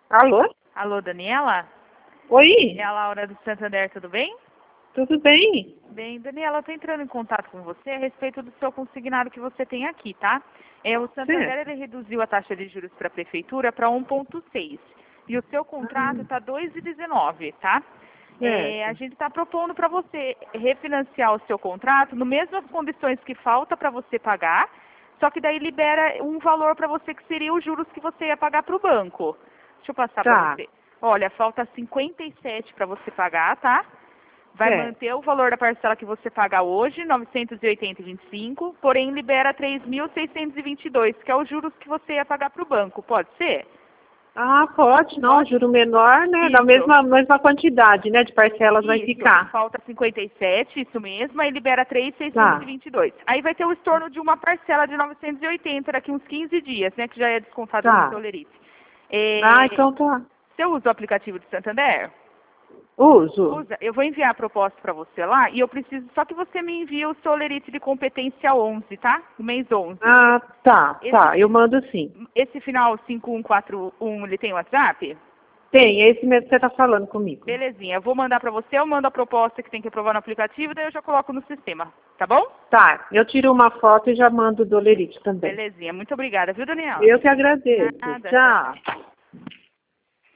Alô? Alô, Daniela? Oi, É a Laura do Santander, tudo bem? tudo bem? Bem, Daniela, eu estou entrando em contato com você a respeito do seu consignado que você tem aqui, tá? O Santander Certo. ele reduziu a taxa de juros para a prefeitura para 1,6 e o seu contrato está 2,19, tá? A Certo. gente está propondo para você refinanciar o seu contrato no mesmas condições que falta para você pagar, só que daí libera um valor para você que seria os juros que você ia pagar para o banco. Deixa eu passar para Tá, você. Olha, falta 57 para você pagar, tá? Vai certo. manter o valor da parcela que você paga hoje, 980,25, porém libera 3.622, que é os juros que você ia pagar para o banco. Pode ser? Ah, pode, não, Pode? juro menor, né? Da Isso. mesma quantidade, né, de parcelas vai Isso. ficar. Falta 57, isso mesmo, aí libera Tá, 3.622. Aí vai ter o estorno de uma parcela de 980 daqui uns 15 dias, né, que já é descontado no tá. seu lerite. Ah, É, então tá. você usa o aplicativo do Santander? Uso. Usa. Eu vou enviar a proposta para você lá e eu preciso só que você me envie o seu lerite de competência 11, tá? O mês 11. Ah, tá, Esse, tá, eu mando sim. esse final 5141, ele tem WhatsApp? Tem, é esse mesmo que você tá falando comigo. Belezinha. Eu vou mandar para você, eu mando a proposta que tem que aprovar no aplicativo, daí eu já coloco no sistema. Tá bom? Tá, eu tiro uma foto e já mando do Lerite também. Belezinha. Muito obrigada, viu, Daniela? Eu que agradeço. Nada. Tchau, tchau. Tchau.